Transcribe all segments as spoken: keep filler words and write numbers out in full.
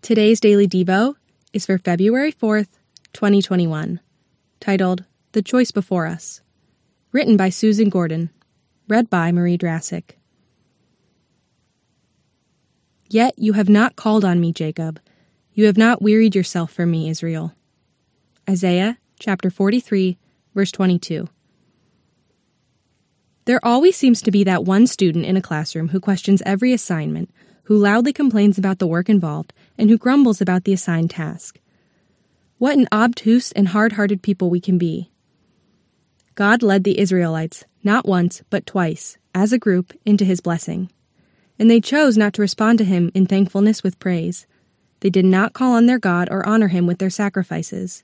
Today's Daily Devo is for February fourth, twenty twenty-one, titled The Choice Before Us, written by Susan Gordon, read by Marie Drassic. Yet you have not called on me, Jacob. You have not wearied yourself for me, Israel. Isaiah chapter forty-three, verse twenty-two. There always seems to be that one student in a classroom who questions every assignment, who loudly complains about the work involved, and who grumbles about the assigned task. What an obtuse and hard-hearted people we can be. God led the Israelites, not once, but twice, as a group, into his blessing. And they chose not to respond to him in thankfulness with praise. They did not call on their God or honor him with their sacrifices.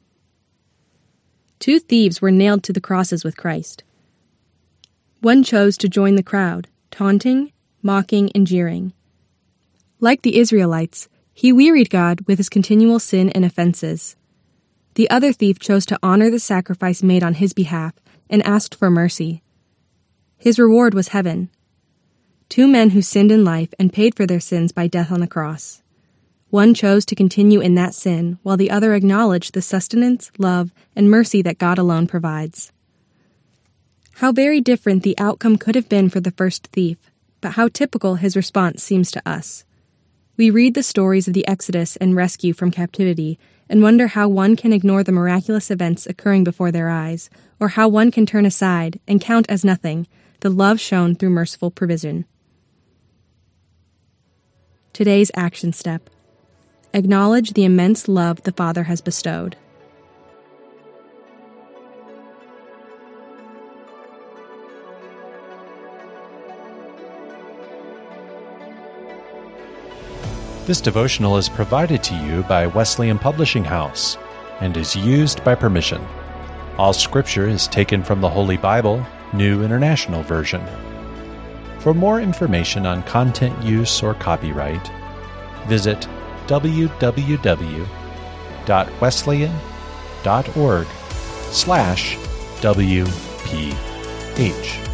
Two thieves were nailed to the crosses with Christ. One chose to join the crowd, taunting, mocking, and jeering. Like the Israelites, he wearied God with his continual sin and offenses. The other thief chose to honor the sacrifice made on his behalf and asked for mercy. His reward was heaven. Two men who sinned in life and paid for their sins by death on the cross. One chose to continue in that sin, while the other acknowledged the sustenance, love, and mercy that God alone provides. How very different the outcome could have been for the first thief, but how typical his response seems to us. We read the stories of the Exodus and rescue from captivity and wonder how one can ignore the miraculous events occurring before their eyes, or how one can turn aside and count as nothing the love shown through merciful provision. Today's action step. Acknowledge the immense love the Father has bestowed. This devotional is provided to you by Wesleyan Publishing House and is used by permission. All scripture is taken from the Holy Bible, New International Version. For more information on content use or copyright, visit w w w dot wesleyan dot org slash W P H.